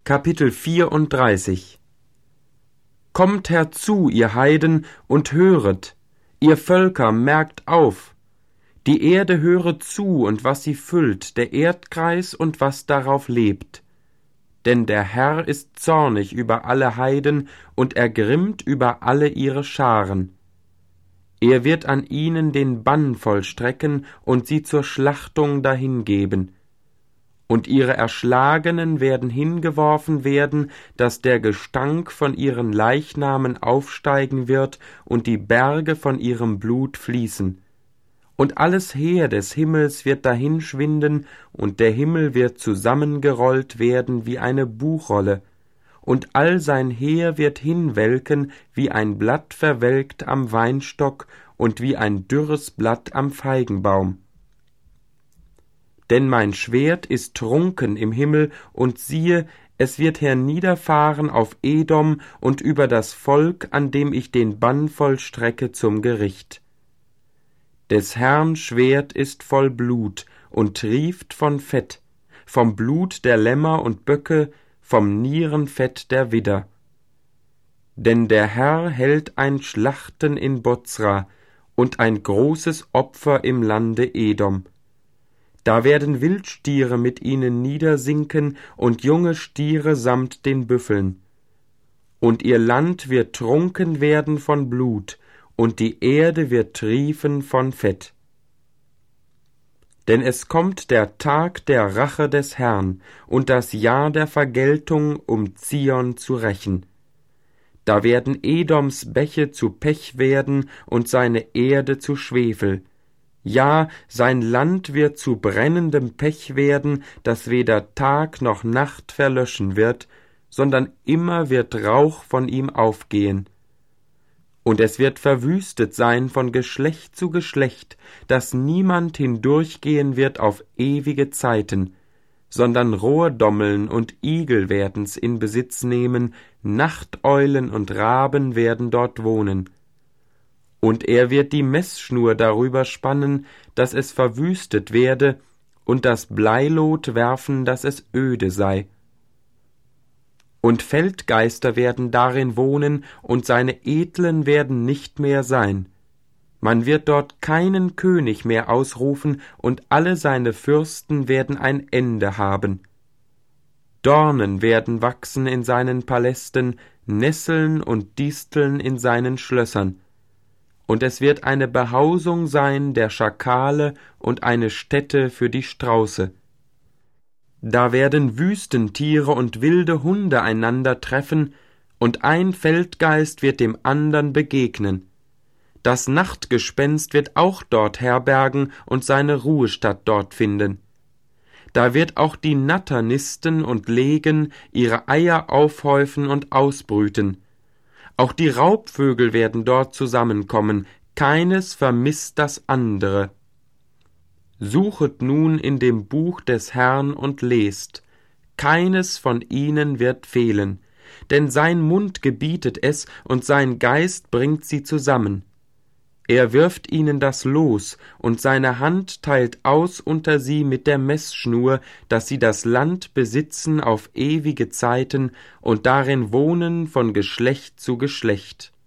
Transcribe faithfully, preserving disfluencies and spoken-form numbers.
Kapitel vierunddreißig. Kommt herzu, ihr Heiden, und höret, ihr Völker, merkt auf. Die Erde höre zu, und was sie füllt, der Erdkreis und was darauf lebt. Denn der Herr ist zornig über alle Heiden und ergrimmt über alle ihre Scharen. Er wird an ihnen den Bann vollstrecken und sie zur Schlachtung dahingeben. Und ihre Erschlagenen werden hingeworfen werden, dass der Gestank von ihren Leichnamen aufsteigen wird und die Berge von ihrem Blut fließen. Und alles Heer des Himmels wird dahinschwinden, und der Himmel wird zusammengerollt werden wie eine Buchrolle, und all sein Heer wird hinwelken, wie ein Blatt verwelkt am Weinstock und wie ein dürres Blatt am Feigenbaum. Denn mein Schwert ist trunken im Himmel, und siehe, es wird herniederfahren auf Edom und über das Volk, an dem ich den Bann vollstrecke zum Gericht. Des Herrn Schwert ist voll Blut und trieft von Fett, vom Blut der Lämmer und Böcke, vom Nierenfett der Widder. Denn der Herr hält ein Schlachten in Bozra und ein großes Opfer im Lande Edom. Da werden Wildstiere mit ihnen niedersinken und junge Stiere samt den Büffeln. Und ihr Land wird trunken werden von Blut, und die Erde wird triefen von Fett. Denn es kommt der Tag der Rache des Herrn und das Jahr der Vergeltung, um Zion zu rächen. Da werden Edoms Bäche zu Pech werden und seine Erde zu Schwefel. Ja, sein Land wird zu brennendem Pech werden, das weder Tag noch Nacht verlöschen wird, sondern immer wird Rauch von ihm aufgehen. Und es wird verwüstet sein von Geschlecht zu Geschlecht, dass niemand hindurchgehen wird auf ewige Zeiten, sondern Rohrdommeln und Igel werden's in Besitz nehmen, Nachteulen und Raben werden dort wohnen. Und er wird die Meßschnur darüber spannen, dass es verwüstet werde, und das Bleilot werfen, dass es öde sei. Und Feldgeister werden darin wohnen, und seine Edlen werden nicht mehr sein. Man wird dort keinen König mehr ausrufen, und alle seine Fürsten werden ein Ende haben. Dornen werden wachsen in seinen Palästen, Nesseln und Disteln in seinen Schlössern. Und es wird eine Behausung sein der Schakale und eine Stätte für die Strauße. Da werden Wüstentiere und wilde Hunde einander treffen, und ein Feldgeist wird dem andern begegnen. Das Nachtgespenst wird auch dort herbergen und seine Ruhestatt dort finden. Da wird auch die Natter nisten und legen, ihre Eier aufhäufen und ausbrüten. Auch die Raubvögel werden dort zusammenkommen, keines vermisst das andere. Suchet nun in dem Buch des Herrn und lest, keines von ihnen wird fehlen, denn sein Mund gebietet es und sein Geist bringt sie zusammen. Er wirft ihnen das Los, und seine Hand teilt aus unter sie mit der Meßschnur, dass sie das Land besitzen auf ewige Zeiten und darin wohnen von Geschlecht zu Geschlecht.